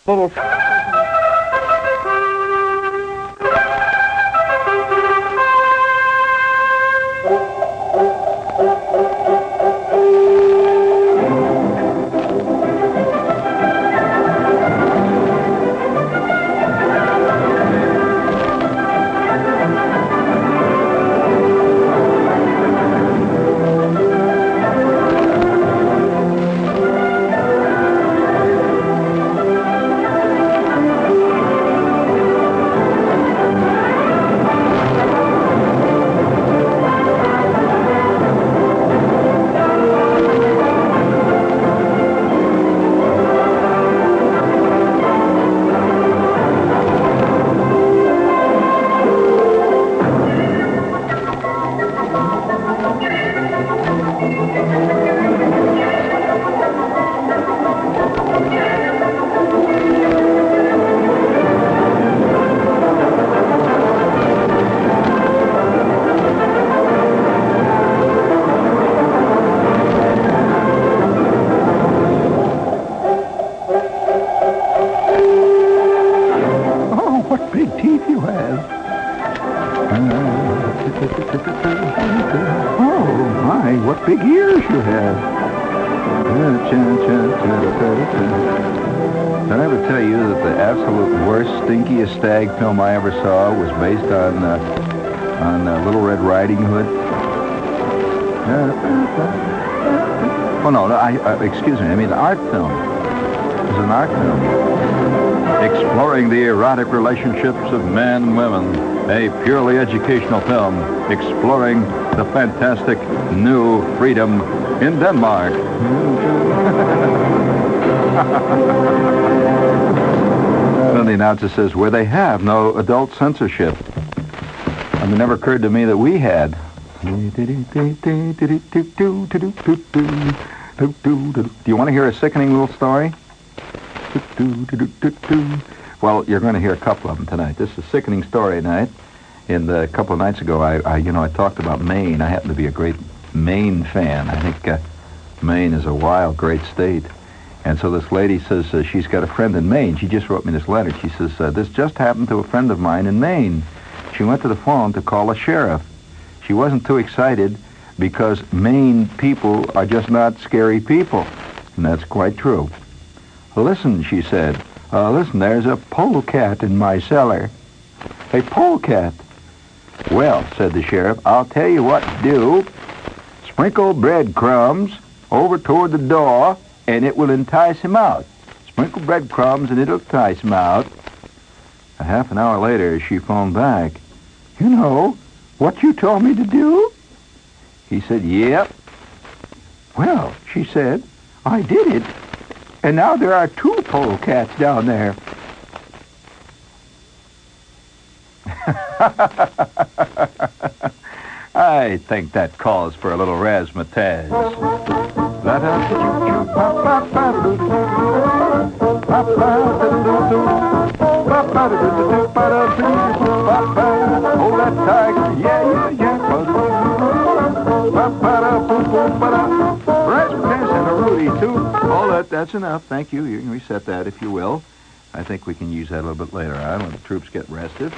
Little... Oh, my, what big ears you have. Did I ever tell you that the absolute worst, stinkiest stag film I ever saw was based on Little Red Riding Hood? Oh, no, excuse me, I mean an art film. It was an art film. Exploring the erotic relationships of men and women. A purely educational film exploring the fantastic new freedom in Denmark. Then the announcer says, where they have no adult censorship. And it never occurred to me that we had. Do you want to hear a sickening little story? Well, you're going to hear a couple of them tonight. This is a sickening story tonight. A couple of nights ago, I talked about Maine. I happen to be a great Maine fan. I think Maine is a wild, great state. And so this lady says she's got a friend in Maine. She just wrote me this letter. She says, this just happened to a friend of mine in Maine. She went to the phone to call a sheriff. She wasn't too excited because Maine people are just not scary people. And that's quite true. Listen, she said. Listen, there's a polecat in my cellar. A polecat? Well, said the sheriff, I'll tell you what to do. Sprinkle breadcrumbs over toward the door, and it will entice him out. Sprinkle breadcrumbs, and it'll entice him out. A half an hour later, she phoned back. You know what you told me to do? He said, yep. Well, she said, I did it. And now there are 2 polecats down there. I think that calls for a little razzmatazz. Oh, that tiger, yeah, yeah, yeah. Razzmatazz and a Rudy, too. Oh, that's enough. Thank you. You can reset that if you will. I think we can use that a little bit later on when the troops get rested.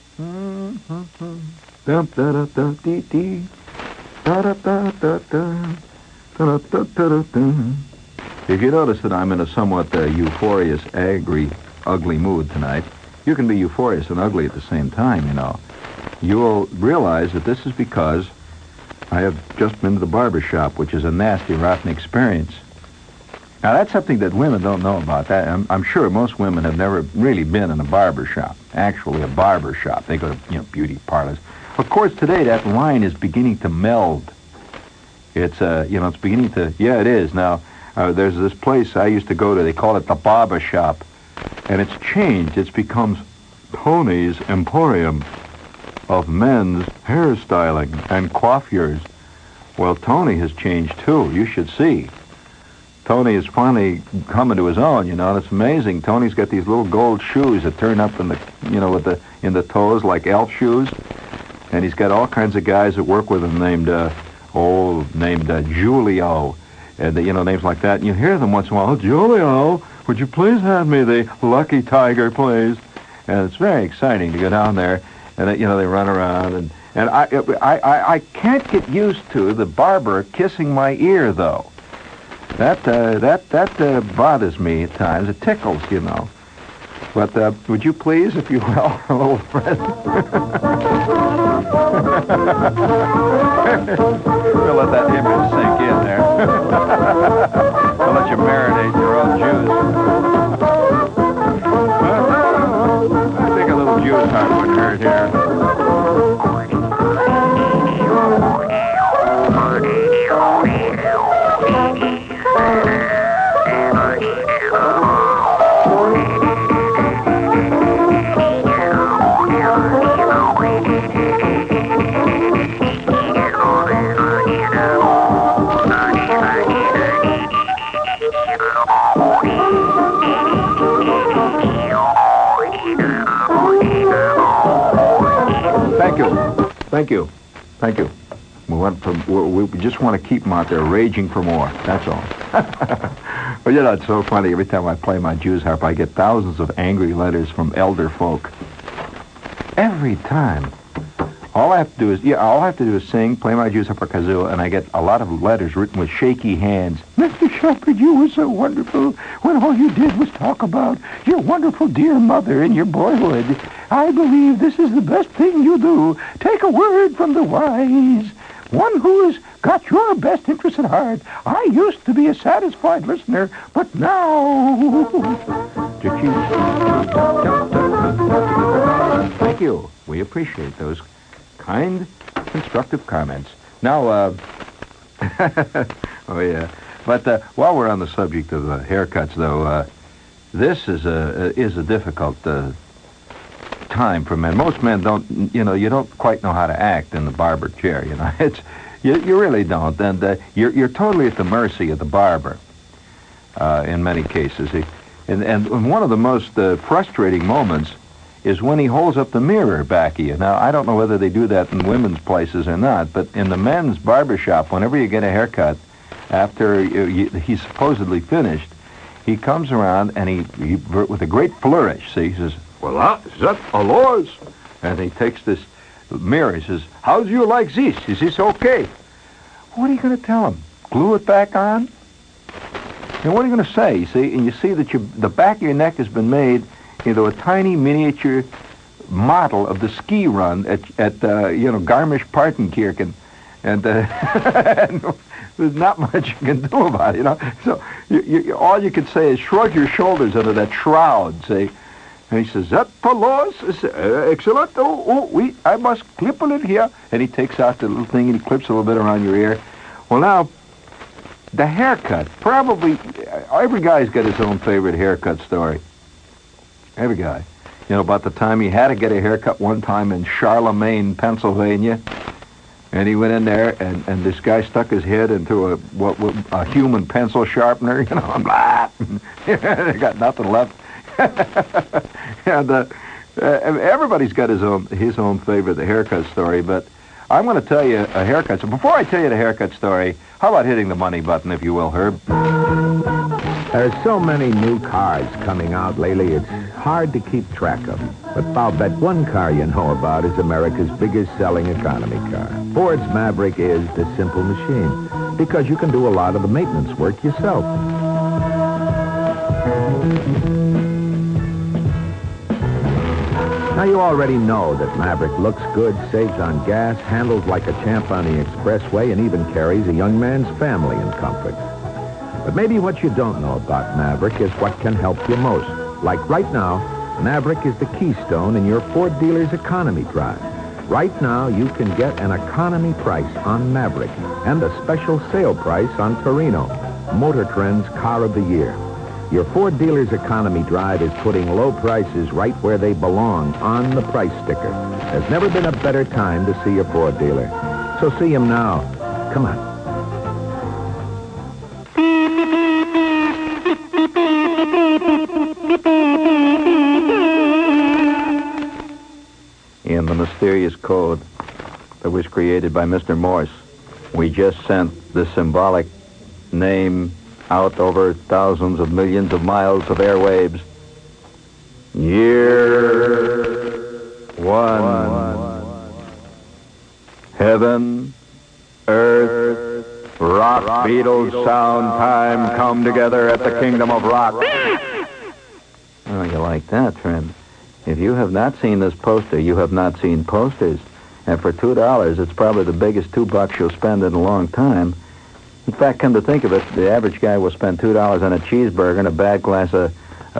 If you notice that I'm in a somewhat euphorious, angry, ugly mood tonight, you can be euphorious and ugly at the same time, you know. You'll realize that this is because I have just been to the barber shop, which is a nasty, rotten experience. Now, that's something that women don't know about. That I'm sure most women have never really been in a barber shop, actually a barber shop. They go to, beauty parlors. Of course, today that line is beginning to meld. It's, it's beginning to, yeah, it is. Now, there's this place I used to go to. They call it the barber shop. And it's changed. It's become Tony's Emporium of men's hairstyling and coiffures. Well, Tony has changed, too. You should see. Tony is finally coming to his own, and it's amazing. Tony's got these little gold shoes that turn up in the, in the toes like elf shoes. And he's got all kinds of guys that work with him named Julio. And, names like that. And you hear them once in a while, oh, Julio, would you please hand me the Lucky Tiger, please? And it's very exciting to go down there, and they run around, and I can't get used to the barber kissing my ear, though. That bothers me at times. It tickles, But would you please, if you will, a little friend? We'll let that image sink in there. I'll let you marinate your own juice. I think a little juice harp wouldn't hurt here. Thank you. We just want to keep them out there raging for more. That's all. But it's so funny. Every time I play my Jews harp, I get thousands of angry letters from elder folk. Every time. All I have to do is sing, play my Jews harp or kazoo, and I get a lot of letters written with shaky hands. Mr. Shepherd, you were so wonderful when all you did was talk about your wonderful dear mother in your boyhood. I believe this is the best thing you do. Take a word from the wise, one who has got your best interest at heart. I used to be a satisfied listener, but now... Thank you. We appreciate those kind, constructive comments. Now, oh yeah. But while we're on the subject of haircuts, though, this is a difficult time for men. Most men don't, you don't quite know how to act in the barber chair. You really don't, and you're totally at the mercy of the barber in many cases. And one of the most frustrating moments is when he holds up the mirror back at you. Now, I don't know whether they do that in women's places or not, but in the men's barber shop, whenever you get a haircut, after he's supposedly finished, he comes around and he with a great flourish, he says, "Well, that alors?" And he takes this mirror. He says, "How do you like this? Is this okay?" What are you going to tell him? Glue it back on? And what are you going to say? You see, and you see that the back of your neck has been made into a tiny miniature model of the ski run at Garmisch-Partenkirchen, and there's not much you can do about it, So all you can say is shrug your shoulders under that shroud, see. And he says, "That follows, excellent. Oui, I must clip it here." And he takes out the little thing and he clips a little bit around your ear. Well, now, the haircut, probably, every guy's got his own favorite haircut story. Every guy. About the time he had to get a haircut one time in Charlemagne, Pennsylvania, and he went in there, and this guy stuck his head into a human pencil sharpener, blah, they got nothing left. And everybody's got his own favorite haircut story, but I'm going to tell you a haircut. So before I tell you the haircut story, how about hitting the money button, if you will, Herb? There's so many new cars coming out lately, it's hard to keep track of them. But I'll bet one car you know about is America's biggest selling economy car. Ford's Maverick is the simple machine, because you can do a lot of the maintenance work yourself. Now, you already know that Maverick looks good, saves on gas, handles like a champ on the expressway, and even carries a young man's family in comfort. But maybe what you don't know about Maverick is what can help you most. Like right now, Maverick is the keystone in your Ford dealer's economy drive. Right now, you can get an economy price on Maverick and a special sale price on Torino, Motor Trend's Car of the Year. Your Ford dealer's economy drive is putting low prices right where they belong, on the price sticker. There's never been a better time to see a Ford dealer. So see him now. Come on. In the mysterious code that was created by Mr. Morse, we just sent the symbolic name out over thousands of millions of miles of airwaves. Year one. Heaven, earth, rock, Beatles, sound, time come together at the kingdom of rock. Oh, you like that, friend? If you have not seen this poster, you have not seen posters. And for $2, it's probably the biggest $2 you'll spend in a long time. In fact, come to think of it, the average guy will spend $2 on a cheeseburger and a bad glass of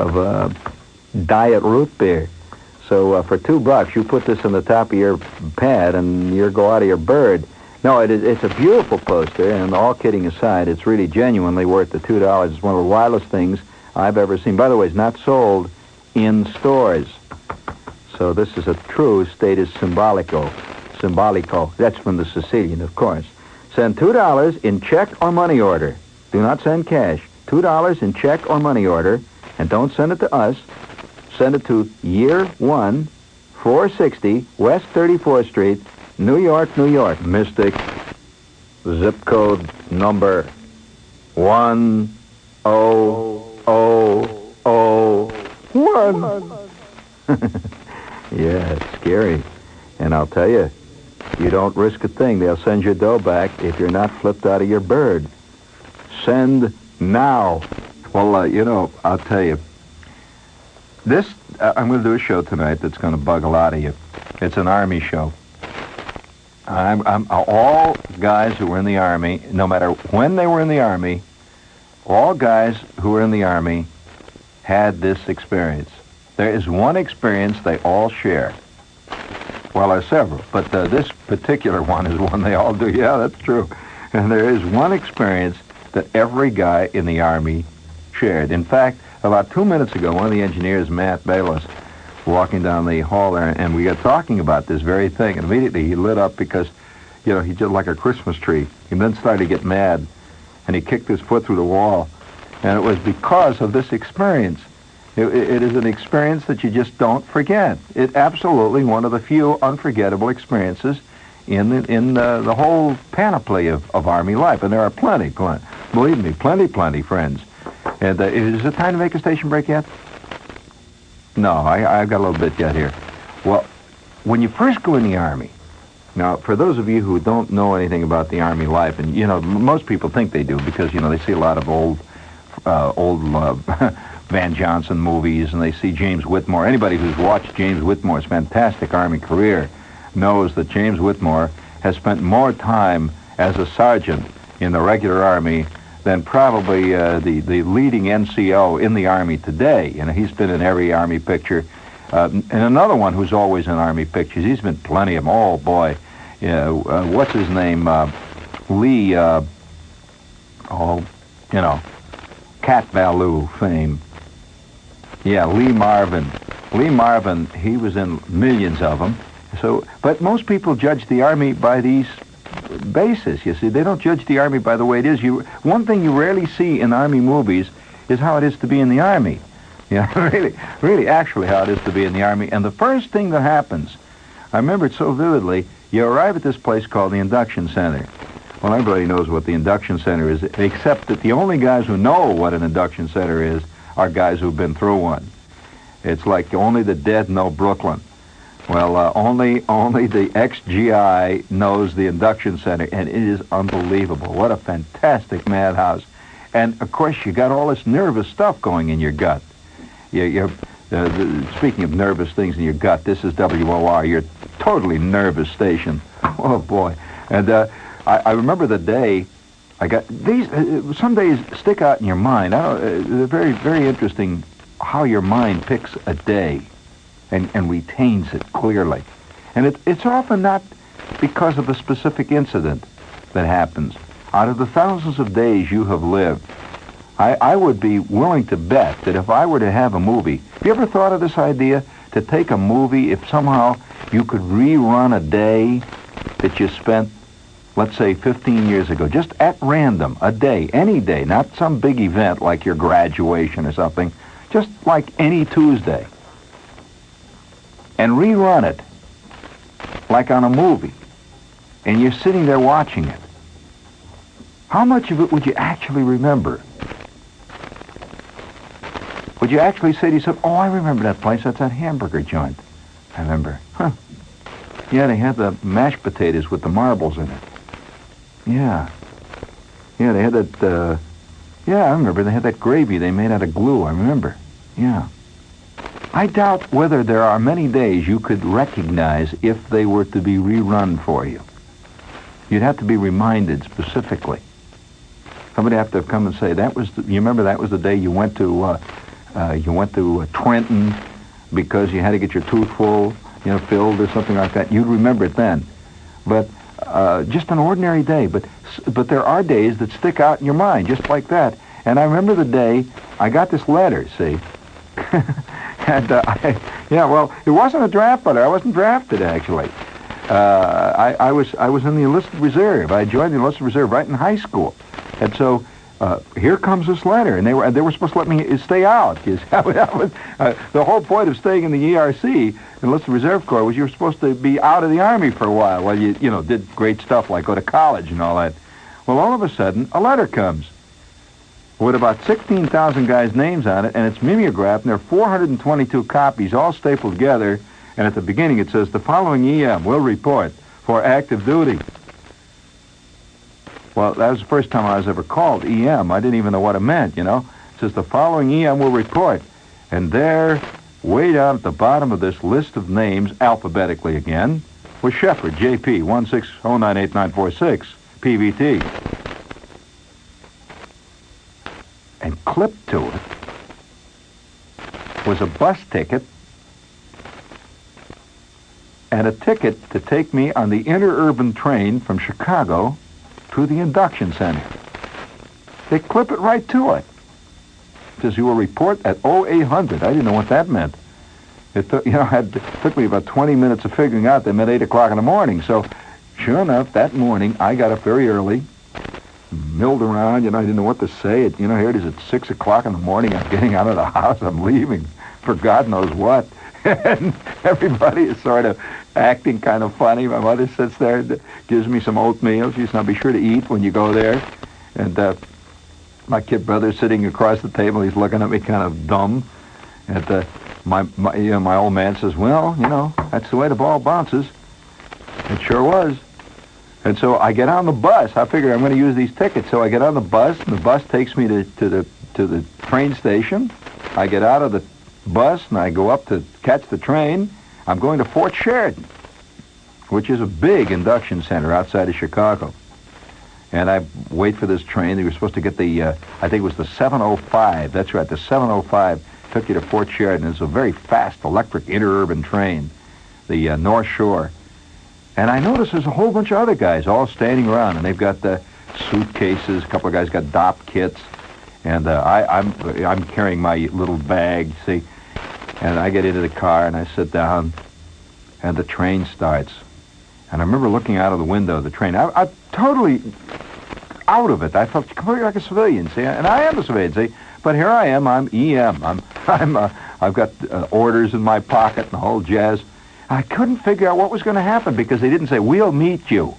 diet root beer. So for $2, you put this on the top of your pad and you go out of your bird. No, it's a beautiful poster, and all kidding aside, it's really genuinely worth the $2. It's one of the wildest things I've ever seen. By the way, it's not sold in stores. So this is a true status symbolico. Symbolico. That's from the Sicilian, of course. Send $2 in check or money order. Do not send cash. $2 in check or money order, and don't send it to us. Send it to Year 1, 460 West 34th Street, New York, New York. Mystic, zip code number 10001. Yeah, it's scary. And I'll tell you, you don't risk a thing. They'll send your dough back if you're not flipped out of your bird. Send now. Well, I'll tell you, this, I'm going to do a show tonight that's going to bug a lot of you. It's an Army show. I'm all guys who were in the Army, no matter when they were in the Army, all guys who were in the Army had this experience. There is one experience they all share. Well, there are several, but this particular one is one they all do. Yeah, that's true. And there is one experience that every guy in the Army shared. In fact, about 2 minutes ago, one of the engineers, Matt Bayless, walking down the hall there, and we got talking about this very thing, and immediately he lit up because, he just like a Christmas tree. He then started to get mad, and he kicked his foot through the wall, and it was because of this experience. It is an experience that you just don't forget. It's absolutely one of the few unforgettable experiences in the whole panoply of Army life, and there are plenty, believe me, plenty, friends. And is it time to make a station break yet? No, I've got a little bit yet here. Well, when you first go in the Army, now, for those of you who don't know anything about the Army life, and, most people think they do because, they see a lot of old Van Johnson movies, and they see James Whitmore. Anybody who's watched James Whitmore's fantastic Army career knows that James Whitmore has spent more time as a sergeant in the regular Army than probably the leading NCO in the Army today. He's been in every Army picture. And another one who's always in Army pictures, he's been plenty of them. Oh, boy. What's his name? Lee, Cat Ballou fame. Yeah, Lee Marvin. Lee Marvin, he was in millions of them. But most people judge the Army by these basis. You see, they don't judge the Army by the way it is. One thing you rarely see in Army movies is how it is to be in the Army. Really, actually how it is to be in the Army. And the first thing that happens, I remember it so vividly, you arrive at this place called the Induction Center. Well, everybody knows what the Induction Center is, except that the only guys who know what an Induction Center is are guys who've been through one. It's like only the dead know Brooklyn. Well, only the ex-GI knows the Induction Center, and it is unbelievable. What a fantastic madhouse. And, of course, you got all this nervous stuff going in your gut. Speaking of nervous things in your gut, this is WOR, your totally nervous station. Oh, boy. And I remember the day I got these. Some days stick out in your mind. They're very, very interesting how your mind picks a day and retains it clearly. And it's often not because of a specific incident that happens. Out of the thousands of days you have lived, I would be willing to bet that if I were to have a movie, have you ever thought of this idea, to take a movie, if somehow you could rerun a day that you spent, let's say, 15 years ago, just at random, a day, any day, not some big event like your graduation or something, just like any Tuesday, and rerun it like on a movie, and you're sitting there watching it. How much of it would you actually remember? Would you actually say to yourself, oh, I remember that place. That's that hamburger joint. I remember. Huh. Yeah, they had the mashed potatoes with the marbles in it. Yeah. Yeah, they had that, yeah, I remember. They had that gravy they made out of glue. I remember. Yeah. I doubt whether there are many days you could recognize if they were to be rerun for you. You'd have to be reminded specifically. Somebody have to come and say, you remember that was the day you went to Trenton because you had to get your tooth filled or something like that. You'd remember it then. But just an ordinary day. But there are days that stick out in your mind, just like that. And I remember the day I got this letter, see? And, it wasn't a draft letter. I wasn't drafted, actually. I was in the enlisted reserve. I joined the enlisted reserve right in high school. And so here comes this letter, and they were supposed to let me stay out. The whole point of staying in the ERC, Enlisted Reserve Corps, was you were supposed to be out of the Army for a while you did great stuff like go to college and all that. Well, all of a sudden, a letter comes with about 16,000 guys' names on it, and it's mimeographed, and there are 422 copies all stapled together, and at the beginning it says, the following EM will report for active duty. Well, that was the first time I was ever called EM. I didn't even know what it meant, It says the following EM will report. And there, way down at the bottom of this list of names, alphabetically again, was Shepard, JP, 1609896, PVT. And clipped to it was a bus ticket and a ticket to take me on the interurban train from Chicago to the induction center. They clip it right to it. It says you will report at 0800. I didn't know what that meant. It took me about 20 minutes of figuring out that meant 8 o'clock in the morning. So, sure enough, that morning I got up very early, milled around. I didn't know what to say. Here it is at 6 o'clock in the morning. I'm getting out of the house. I'm leaving for God knows what. And everybody is sort of acting kind of funny. My mother sits there and gives me some oatmeal. She says, now be sure to eat when you go there. And my kid brother's sitting across the table. He's looking at me kind of dumb. And my old man says, well, that's the way the ball bounces. It sure was. And so I get on the bus. I figure I'm going to use these tickets. So I get on the bus, and the bus takes me to the train station. I get out of the bus, and I go up to catch the train. I'm going to Fort Sheridan, which is a big induction center outside of Chicago. And I wait for this train. They were supposed to get I think it was the 705. That's right, the 705 took you to Fort Sheridan. It's a very fast electric interurban train, the North Shore. And I notice there's a whole bunch of other guys all standing around, and they've got the suitcases. A couple of guys got DOP kits. And I'm carrying my little bag, see, and I get into the car and I sit down, and the train starts. And I remember looking out of the window of the train. I'm totally out of it. I felt completely like a civilian, see, and I am a civilian, see. But here I am. I'm EM. I've got orders in my pocket and the whole jazz. I couldn't figure out what was going to happen because they didn't say we'll meet you,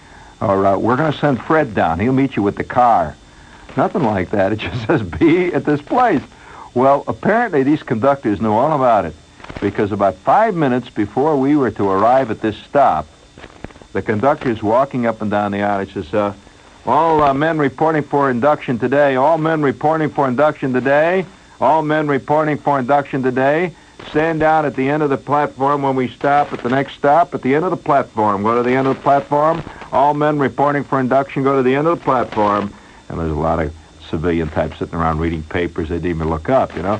or we're going to send Fred down. He'll meet you with the car. Nothing like that. It just says, be at this place. Well, apparently these conductors knew all about it, because about 5 minutes before we were to arrive at this stop, the conductor's walking up and down the aisle. He says, all men reporting for induction today, all men reporting for induction today, all men reporting for induction today, stand down at the end of the platform when we stop at the next stop, at the end of the platform. Go to the end of the platform. All men reporting for induction, go to the end of the platform. And there's a lot of civilian types sitting around reading papers. They didn't even look up, Well,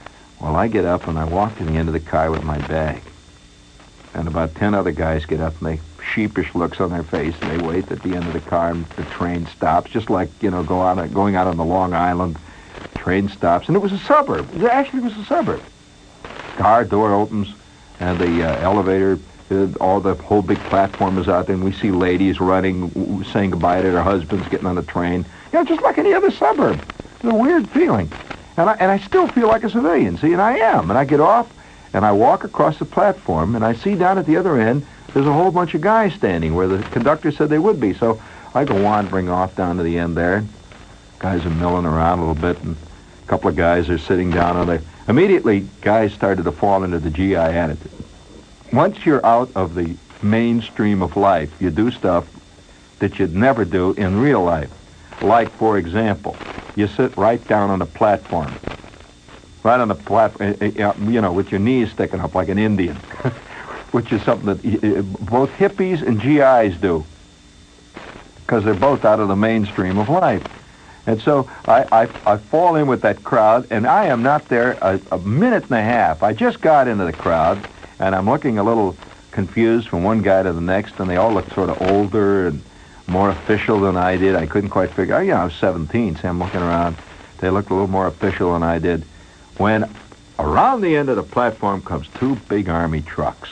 I get up and I walk to the end of the car with my bag. And about 10 other guys get up and they sheepish looks on their face, and they wait at the end of the car, and the train stops, just like, going out on the Long Island. Train stops, and it was a suburb. It actually was a suburb. Car door opens, and the elevator, the whole big platform is out there, and we see ladies running, saying goodbye to their husbands, getting on the train. Just like any other suburb. It's a weird feeling. And I still feel like a civilian, see, and I am. And I get off, and I walk across the platform, and I see down at the other end, there's a whole bunch of guys standing where the conductor said they would be. So I go wandering off down to the end there. Guys are milling around a little bit, and a couple of guys are sitting down on Immediately, guys started to fall into the GI attitude. Once you're out of the mainstream of life, you do stuff that you'd never do in real life. Like, for example, you sit right down on the platform. Right on the platform, with your knees sticking up like an Indian, which is something that both hippies and GIs do, because they're both out of the mainstream of life. And so I fall in with that crowd, and I am not there a minute and a half. I just got into the crowd, and I'm looking a little confused from one guy to the next, and they all look sort of older and more official than I did. I couldn't quite figure out. I was 17, so I'm looking around. They looked a little more official than I did. When around the end of the platform comes two big Army trucks.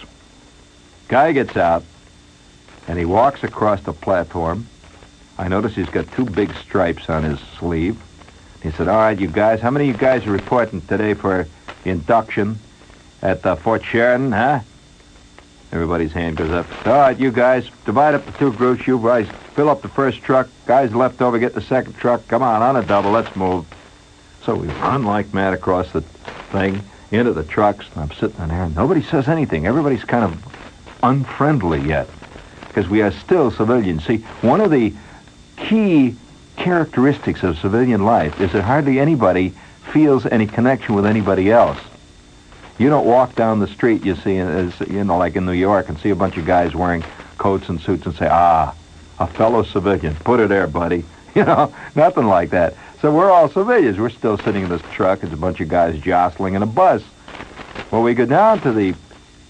Guy gets out, and he walks across the platform. I notice he's got two big stripes on his sleeve. He said, all right, you guys, how many of you guys are reporting today for induction at Fort Sheridan, huh? Everybody's hand goes up. All right, you guys, divide up the two groups. You guys fill up the first truck. Guys left over, get the second truck. Come on a double, let's move. So we run like mad across the thing, into the trucks, and I'm sitting in there, and nobody says anything. Everybody's kind of unfriendly yet, because we are still civilians. See, one of the key characteristics of civilian life is that hardly anybody feels any connection with anybody else. You don't walk down the street, you see, like in New York, and see a bunch of guys wearing coats and suits and say, a fellow civilian, put her there, buddy. Nothing like that. So we're all civilians. We're still sitting in this truck. It's a bunch of guys jostling in a bus. Well, we go down to the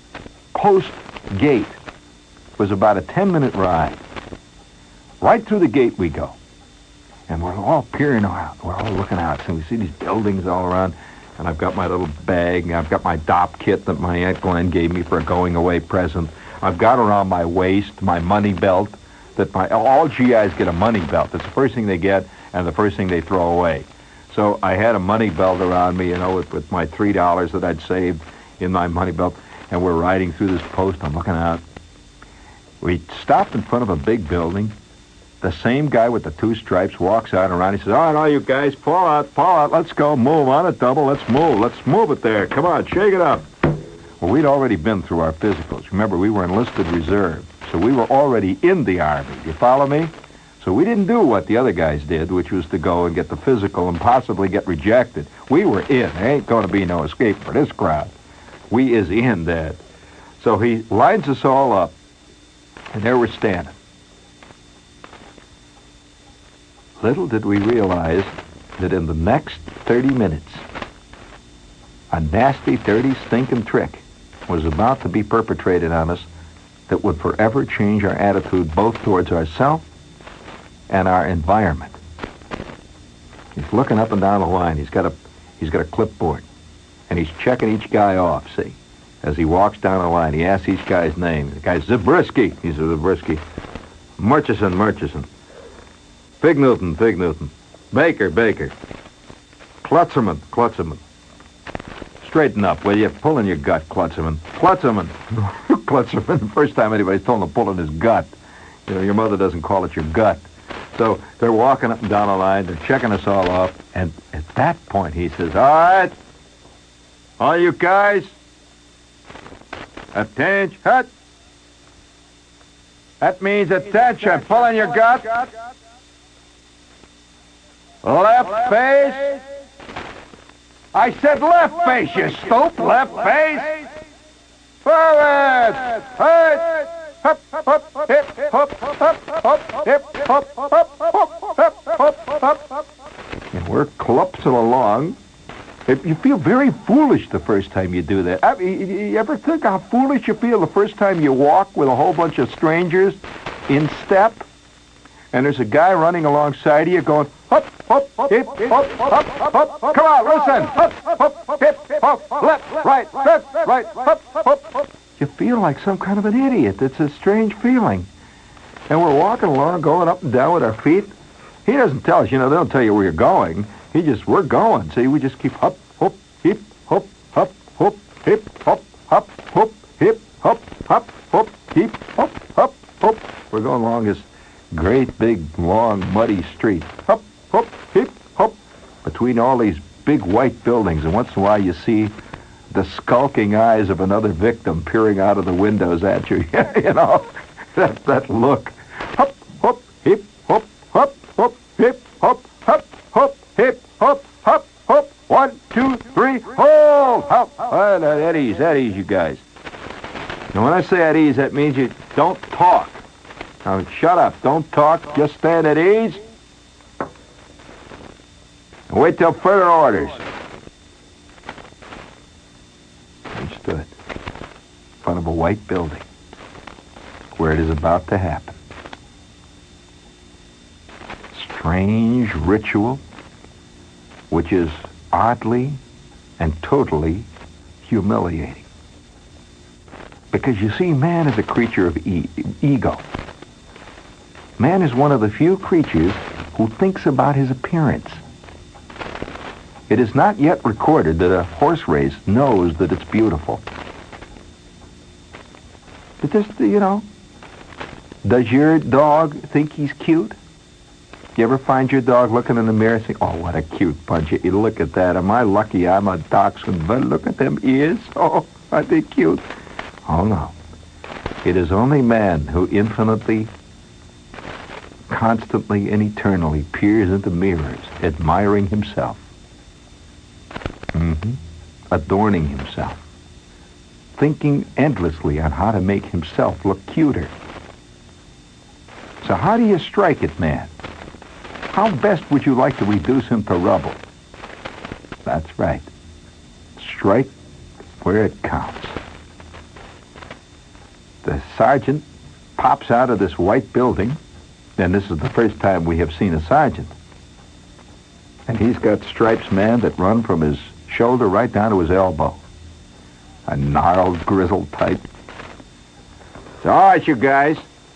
post gate. It was about a 10-minute ride. Right through the gate we go. And we're all peering around. We're all looking out. So we see these buildings all around. And I've got my little bag. And I've got my DOP kit that my Aunt Glenn gave me for a going-away present. I've got around my waist my money belt. All GIs get a money belt. That's the first thing they get and the first thing they throw away. So I had a money belt around me, with my $3 that I'd saved in my money belt. And we're riding through this post. I'm looking out. We stopped in front of a big building. The same guy with the two stripes walks out around. He says, all right, all you guys, pull out, let's go, move on a double, let's move it there. Come on, shake it up. Well, we'd already been through our physicals. Remember, we were enlisted reserve, so we were already in the Army. Do you follow me? So we didn't do what the other guys did, which was to go and get the physical and possibly get rejected. We were in. There ain't going to be no escape for this crowd. We is in, Dad. So he lines us all up, and there we're standing. Little did we realize that in the next 30 minutes, a nasty, dirty, stinking trick was about to be perpetrated on us that would forever change our attitude both towards ourselves and our environment. He's looking up and down the line. He's got a clipboard, and he's checking each guy off, see? As he walks down the line, he asks each guy's name. The guy's Zabriskie. He's Zabriskie. Murchison. Fig Newton. Baker. Klutzerman. Straighten up, will you? Pull in your gut, Klutzerman. Klutzerman. The first time anybody's told him to pull in his gut. Your mother doesn't call it your gut. So they're walking up and down the line. They're checking us all off. And at that point, he says, all right, all you guys, attention. That means attention. Pull in your gut. Left face. I said left face, you stoop. Left face. Forward. Hut. Hup, hup, hip, hup, hup, hup, hip, hup, hup, hup, hup. And we're clumpsing along. You feel very foolish the first time you do that. You ever think how foolish you feel the first time you walk with a whole bunch of strangers in step? And there's a guy running alongside of you going, hup, hup, hip, hup, hup, hup. Come on, listen. Hup, hup, hip, hup, left, right, hup, hup, hup. You feel like some kind of an idiot. It's a strange feeling. And we're walking along, going up and down with our feet. He doesn't tell us, they don't tell you where you're going. We're going. See, we just keep hup, hup, hip, hup, hup, hup, hip, hup, hup, hup, hip, hup, hup, hup, hip, hup, hup, hup. We're going along this great, big, long, muddy street. Hup, hup, hip, hup. Between all these big white buildings, and once in a while you see the skulking eyes of another victim peering out of the windows at you. You know, that look. Hop, hop, hip, hop, hop, hop, hip, hop, hop, hop, hip, hop, hop, hop. 1, 2, 3, hold! Hop. At ease, you guys. And when I say at ease, that means you don't talk. Now, shut up. Don't talk. Just stand at ease. And wait till further orders. He stood in front of a white building where it is about to happen. Strange ritual, which is oddly and totally humiliating. Because you see, man is a creature of ego. Man is one of the few creatures who thinks about his appearance. It is not yet recorded that a horse race knows that it's beautiful. But just, you know, does your dog think he's cute? You ever find your dog looking in the mirror and say, oh, what a cute bunch of ears. Look at that. Am I lucky I'm a dachshund? But look at them ears. Oh, aren't they cute? Oh, no. It is only man who infinitely, constantly, and eternally peers into mirrors, admiring himself. Adorning himself. Thinking endlessly on how to make himself look cuter. So how do you strike it, man? How best would you like to reduce him to rubble? That's right. Strike where it counts. The sergeant pops out of this white building, and this is the first time we have seen a sergeant. And he's got stripes, man, that run from his shoulder right down to his elbow. A gnarled, grizzled type. So, all right, you guys.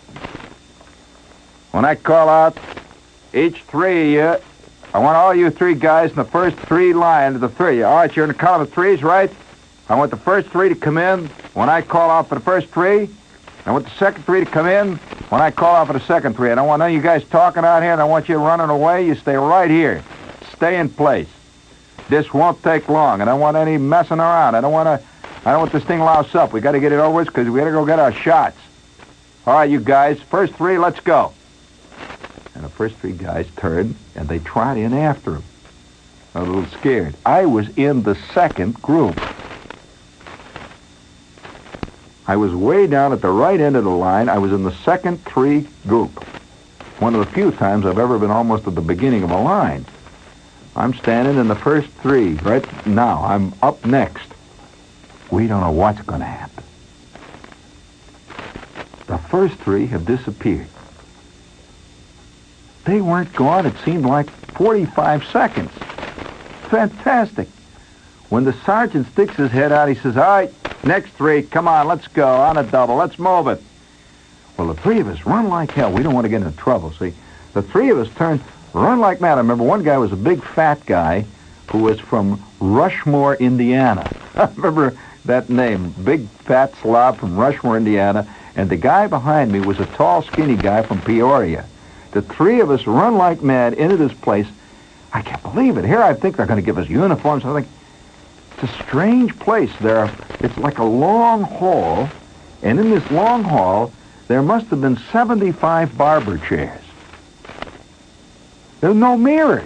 When I call out each three of you, I want all you three guys in the first three lines of the three. All right, you're in the column of threes, right? I want the first three to come in when I call out for the first three. I want the second three to come in when I call out for the second three. I don't want none of you guys talking out here, and I want you running away. You stay right here. Stay in place. This won't take long. I don't want any messing around. I don't want this thing louse up. We got to get it over with because we got to go get our shots. All right, you guys. First three, let's go. And the first three guys turned, and they trot in after him. A little scared. I was in the second group. I was way down at the right end of the line. I was in the second three group. One of the few times I've ever been almost at the beginning of a line. I'm standing in the first three right now. I'm up next. We don't know what's going to happen. The first three have disappeared. They weren't gone. It seemed like 45 seconds. Fantastic. When the sergeant sticks his head out, he says, all right, next three, come on, let's go, on a double, let's move it. Well, the three of us run like hell. We don't want to get into trouble, see. The three of us run like mad. I remember one guy was a big fat guy who was from Rushmore, Indiana. I remember that name, big fat slob from Rushmore, Indiana. And the guy behind me was a tall, skinny guy from Peoria. The three of us run like mad into this place. I can't believe it. Here I think they're going to give us uniforms. I think it's a strange place. It's like a long hall, and in this long hall, there must have been 75 barber chairs. There were no mirrors.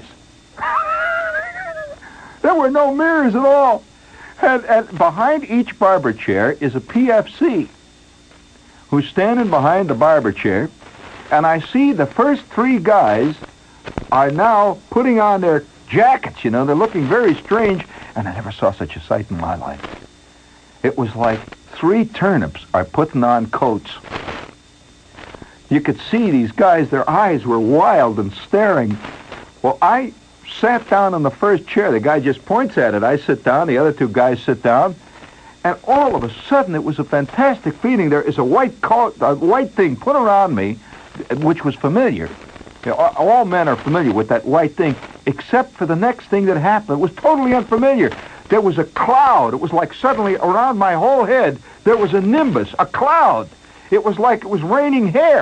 There were no mirrors at all. And behind each barber chair is a PFC who's standing behind the barber chair, and I see the first three guys are now putting on their jackets, you know. They're looking very strange, and I never saw such a sight in my life. It was like three turnips are putting on coats. You could see these guys, their eyes were wild and staring. Well, I sat down in the first chair. The guy just points at it. I sit down. The other two guys sit down. And all of a sudden, it was a fantastic feeling. There is a white coat, a white thing put around me, which was familiar. You know, all men are familiar with that white thing, except for the next thing that happened. It was totally unfamiliar. There was a cloud. It was like suddenly around my whole head, there was a nimbus, a cloud. It was like it was raining hair.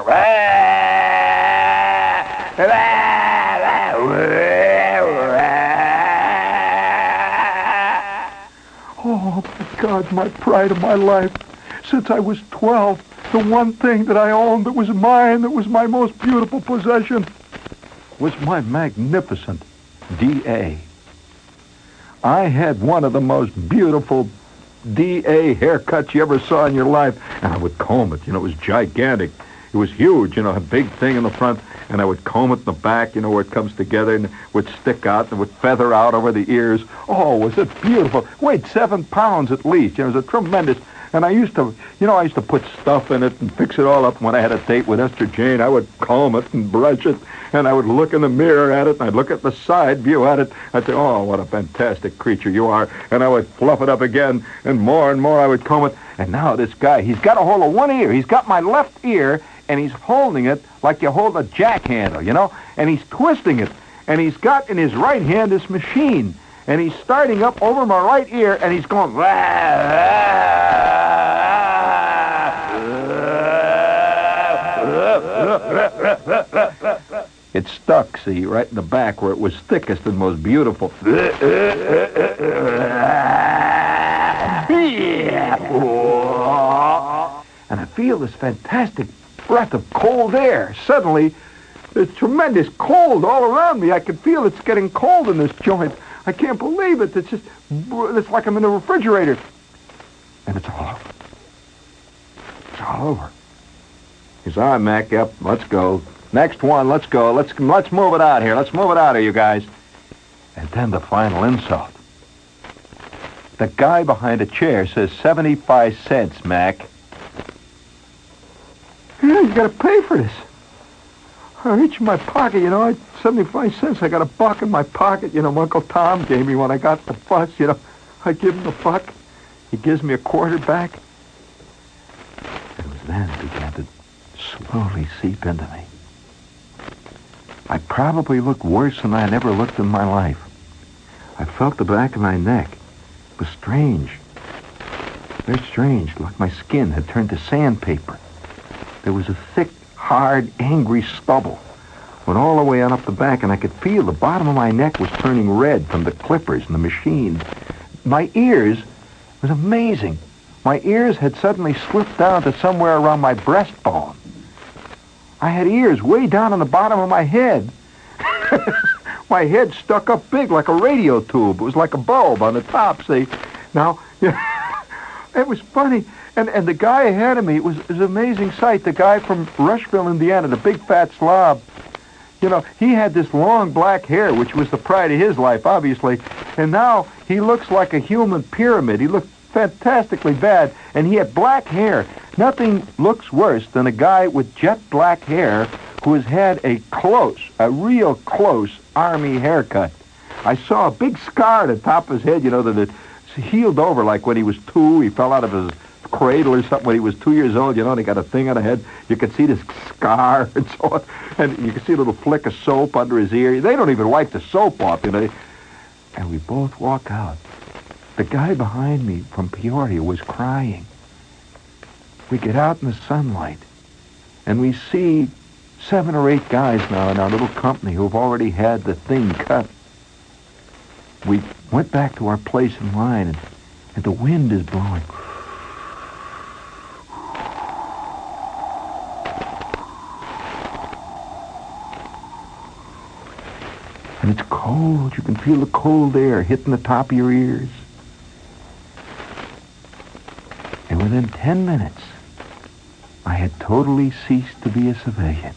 God, my pride of my life. Since I was 12, the one thing that I owned that was mine, that was my most beautiful possession, was my magnificent D.A. I had one of the most beautiful D.A. haircuts you ever saw in your life. And I would comb it. It was gigantic. It was huge, a big thing in the front. And I would comb it in the back, where it comes together and it would stick out and it would feather out over the ears. Oh, was it beautiful. Weighed 7 pounds at least. It was a tremendous. And I used to put stuff in it and fix it all up. When I had a date with Esther Jane, I would comb it and brush it. And I would look in the mirror at it, and I'd look at the side view at it. I'd say, oh, what a fantastic creature you are. And I would fluff it up again, and more I would comb it. And now this guy, he's got a hold of one ear. He's got my left ear, and he's holding it like you hold a jack handle, And he's twisting it. And he's got in his right hand this machine. And he's starting up over my right ear, and he's going, It stuck, see, right in the back where it was thickest and most beautiful. And I feel this fantastic breath of cold air. Suddenly, there's tremendous cold all around me. I can feel it's getting cold in this joint. I can't believe it. It's like I'm in a refrigerator. And it's all over. It's all over. He says, all right, Mac, yep, let's go. Next one, let's go. Let's move it out here. Let's move it out here, you guys. And then the final insult. The guy behind a chair says 75 cents, Mac. Yeah, you got to pay for this. I reach in my pocket, 75 cents. I got a buck in my pocket. Uncle Tom gave me when I got the bus. I give him a buck. He gives me a quarter back. It was then it began to slowly seep into me. I probably looked worse than I had ever looked in my life. I felt the back of my neck. It was strange. Very strange, like my skin had turned to sandpaper. There was a thick, hard, angry stubble. Went all the way on up the back, and I could feel the bottom of my neck was turning red from the clippers and the machine. My ears, it was amazing. My ears had suddenly slipped down to somewhere around my breastbone. I had ears way down on the bottom of my head. My head stuck up big like a radio tube. It was like a bulb on the top, see? Now, it was funny. And the guy ahead of me, it was an amazing sight. The guy from Rushville, Indiana, the big fat slob. He had this long black hair, which was the pride of his life, obviously. And now he looks like a human pyramid. He looked fantastically bad, and he had black hair. Nothing looks worse than a guy with jet black hair who has had a real close army haircut. I saw a big scar at the top of his head, that it healed over like when he was 2. He fell out of his cradle or something when he was 2 years old, and he got a thing on the head. You could see this scar and so on, and you could see a little flick of soap under his ear. They don't even wipe the soap off, And we both walk out. The guy behind me from Peoria was crying. We get out in the sunlight, and we see 7 or 8 guys now in our little company who've already had the thing cut. We went back to our place in line, and the wind is blowing. And it's cold. You can feel the cold air hitting the top of your ears. And within 10 minutes, I had totally ceased to be a civilian.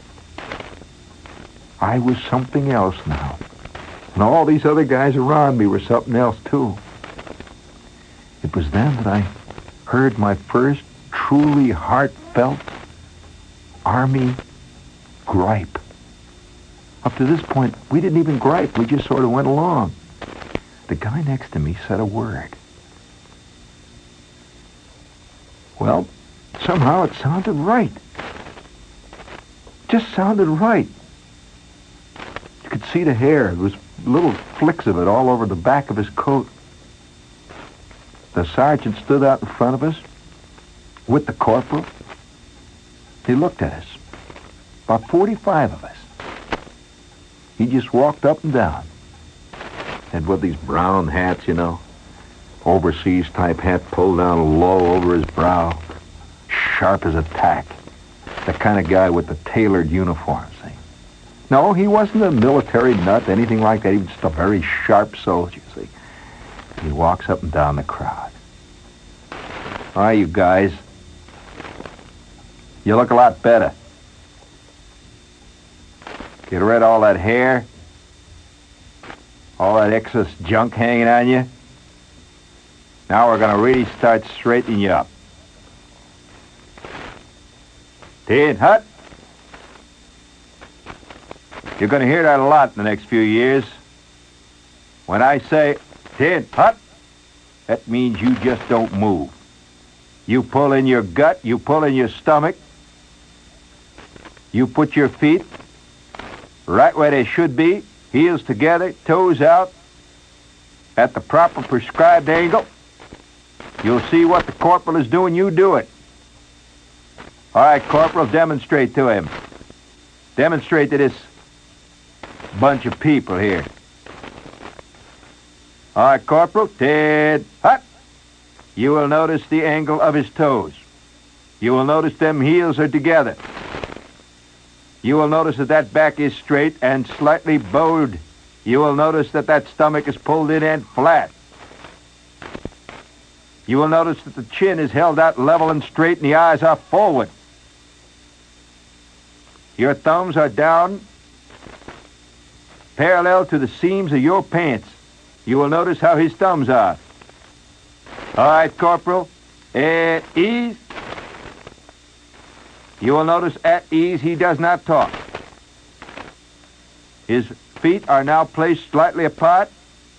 I was something else now. And all these other guys around me were something else, too. It was then that I heard my first truly heartfelt Army gripe. Up to this point, we didn't even gripe. We just sort of went along. The guy next to me said a word. Well, somehow it sounded right. Just sounded right. You could see the hair. There was little flicks of it all over the back of his coat. The sergeant stood out in front of us with the corporal. He looked at us. About 45 of us. He just walked up and down. Had one of these brown hats, overseas type hat pulled down low over his brow, sharp as a tack. The kind of guy with the tailored uniform, see? No, he wasn't a military nut, anything like that. He was just a very sharp soldier, see? He walks up and down the crowd. All right, you guys. You look a lot better. Get rid of all that hair, all that excess junk hanging on you. Now we're going to really start straightening you up. Tin Hut. You're going to hear that a lot in the next few years. When I say Tin Hut, that means you just don't move. You pull in your gut, you pull in your stomach. You put your feet right where they should be, heels together, toes out, at the proper prescribed angle. You'll see what the corporal is doing, you do it. All right, Corporal, demonstrate to him. Demonstrate to this bunch of people here. All right, Corporal, Tin Hut. You will notice the angle of his toes. You will notice them heels are together. You will notice that that back is straight and slightly bowed. You will notice that that stomach is pulled in and flat. You will notice that the chin is held out level and straight and the eyes are forward. Your thumbs are down parallel to the seams of your pants. You will notice how his thumbs are. All right, Corporal, at ease. You will notice at ease he does not talk. His feet are now placed slightly apart.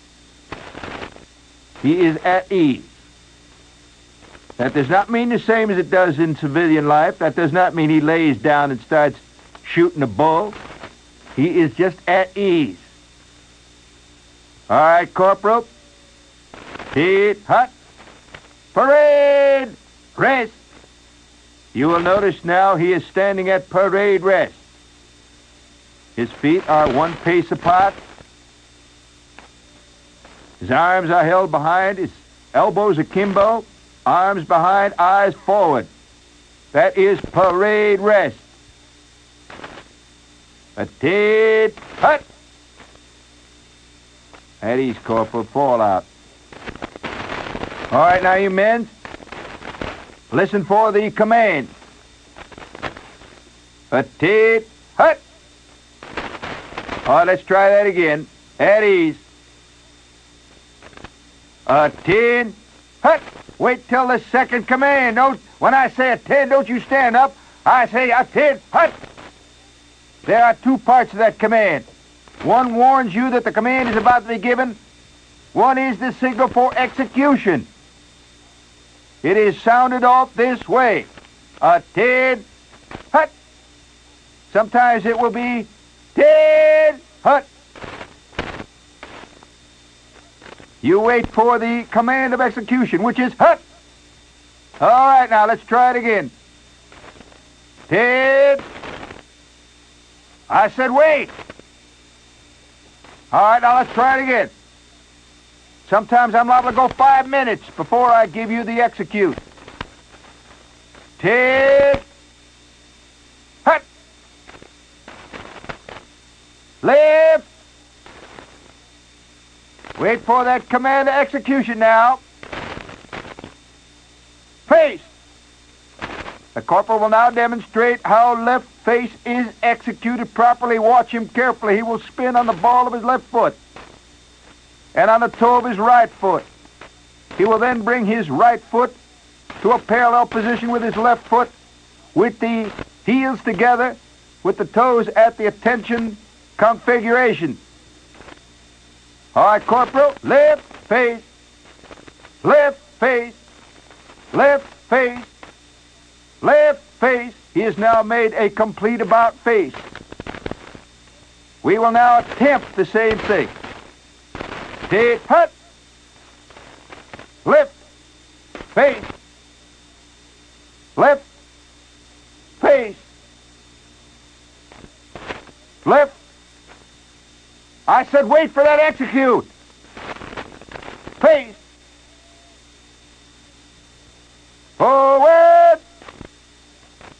He is at ease. That does not mean the same as it does in civilian life. That does not mean he lays down and starts shooting a bull. He is just at ease. All right, Corporal. Tin Hut. Parade. Rest. You will notice now he is standing at parade rest. His feet are one pace apart. His arms are held behind. His elbows akimbo. Arms behind, eyes forward. That is parade rest. A Tin Hut. At ease, Corporal. Fall out. All right, now you men, listen for the command. A Tin Hut. All right, let's try that again. At ease. A Tin Hut. Wait till the second command. When I say a 10, don't you stand up. I say a Tin Hut. There are two parts of that command. One warns you that the command is about to be given. One is the signal for execution. It is sounded off this way. A Tin Hut. Sometimes it will be Tin Hut. You wait for the command of execution, which is Hut. All right, now let's try it again. Tin. I said wait. All right, now let's try it again. Sometimes I'm liable to go 5 minutes before I give you the execute. Tin. Hut. Left. Wait for that command of execution now. Face. The corporal will now demonstrate how left face is executed properly. Watch him carefully. He will spin on the ball of his left foot and on the toe of his right foot. He will then bring his right foot to a parallel position with his left foot, with the heels together, with the toes at the attention configuration. All right, Corporal, left face, left face, left face, left face. He has now made a complete about face. We will now attempt the same thing. Tin Hut, left face, left face, left. I said wait for that execute. Face,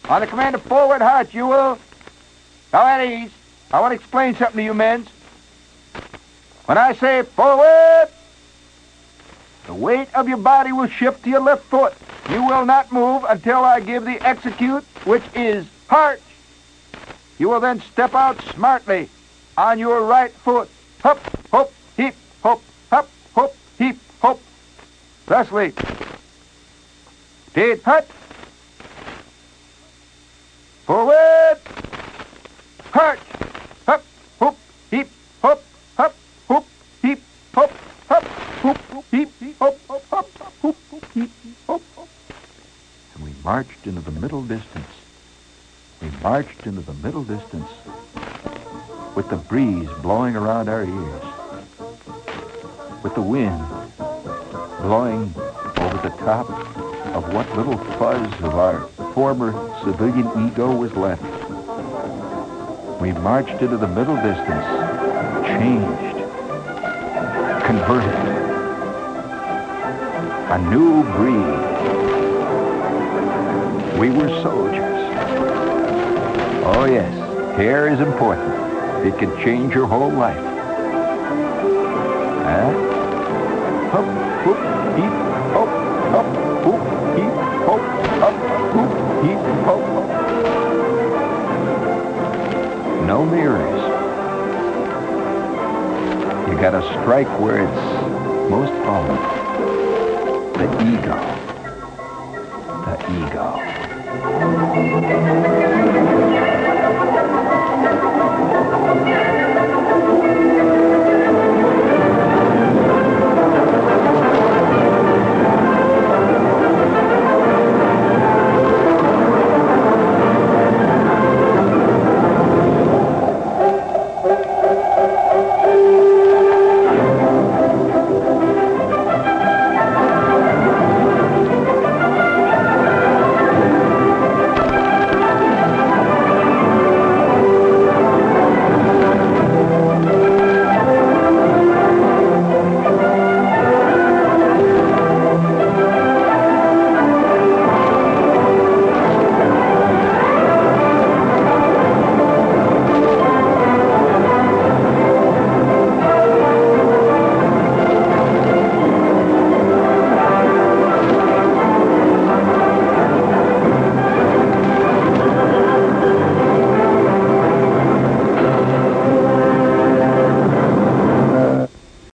On the command of forward heart, you will... Now at ease. I want to explain something to you men. When I say forward, the weight of your body will shift to your left foot. You will not move until I give the execute, which is march. You will then step out smartly on your right foot. Hop, hop, heap, hop, hop, hop, heap, hop. Thusly. Speed, hut. Forward. March. Hop, hoop, heap, hop, hop, hoop, heap, hop, hop, hoop, heap, hop, hop, hop, hoop, heap, hop, hop. And we marched into the middle distance. We marched into the middle distance with the breeze blowing around our ears, with the wind blowing over the top of what little fuzz of our former civilian ego was left. We marched into the middle distance, changed, converted, a new breed. We were soldiers. Oh yes, hair is important. It can change your whole life. Hop, hoop, heap, hop, hop, hoop, heap, hop, hop, hoop, heap, hop, hop. No mirrors. You gotta strike where it's most hard. The ego. The ego.